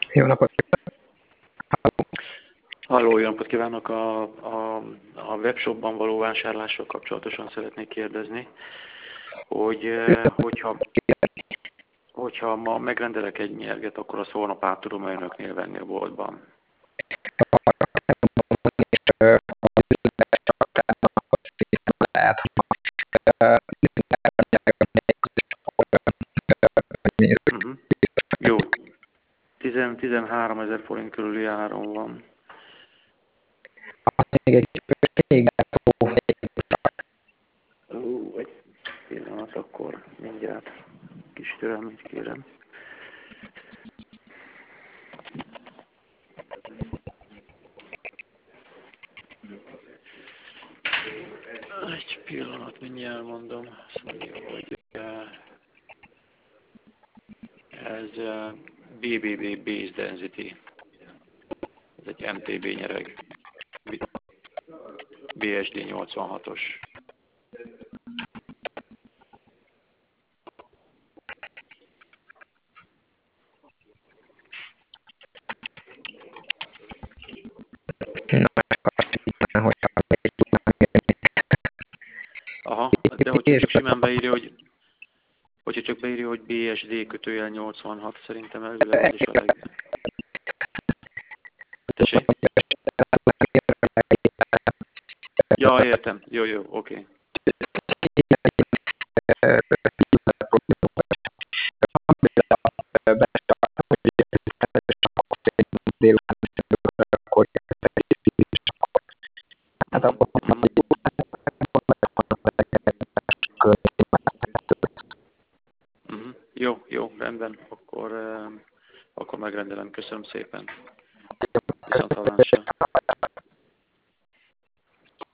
Jó napot! Halló, jó napot kívánok! A webshopban való vásárlással kapcsolatosan szeretnék kérdezni, hogyha ma megrendelek egy mérget, akkor azt holnap át tudom önöknél venni a boltban. Lehet, Jó, 13 000 forint körüli áron van. még egy Egy pillanat, akkor mindjárt kis türelmét kérem. Egy pillanat, mindjárt mondom. Azt mondja, hogy ez BBB Base Density. Ez egy MTB nyereg. BSD 86-os. Aha, de hogyha csak simán beírja, hogy BSD kötőjel 86, szerintem elvileg az is a leg... Tessék? Ja, értem. Jó, oké. Jó, rendben. Akkor megrendelem. Köszönöm szépen. Viszonthallásra.